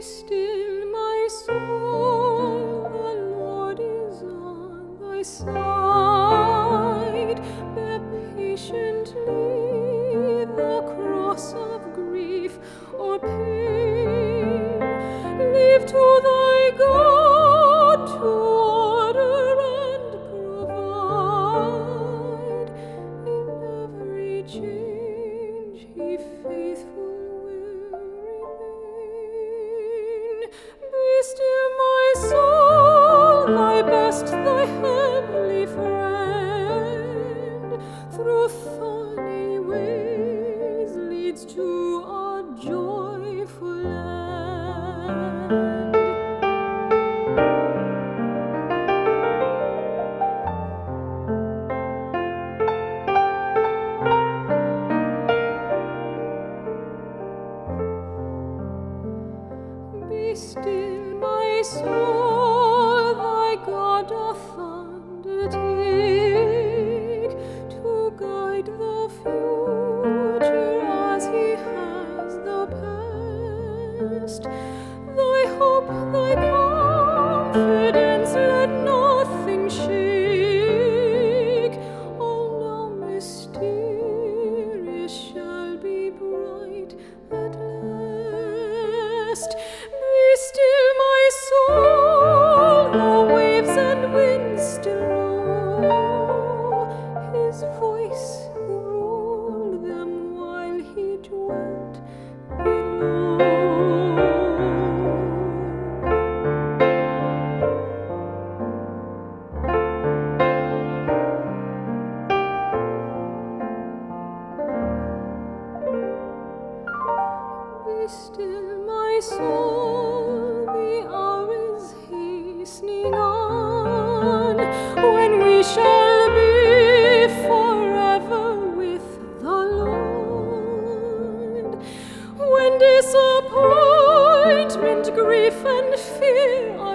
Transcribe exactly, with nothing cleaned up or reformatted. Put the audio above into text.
still, my soul, the Lord is on thy side. Bear patiently the cross of grief or pain. Leave to thy God to order and provide. In every change he faithful will remain. Be still, my soul, thy best, thy heavenly friend, through thorny ways leads to a joyful land. Be still, my soul, thy God doth undertake to guide the future as he has the past. Thy hope, thy confidence, let nothing shake. All now mysterious shall be bright at last. Be still, my soul, the waves and winds still know his voice who ruled them while he dwelt below. Be still, my soul, the hour is hastening on, when we shall be forever with the Lord. When disappointment, grief, and fear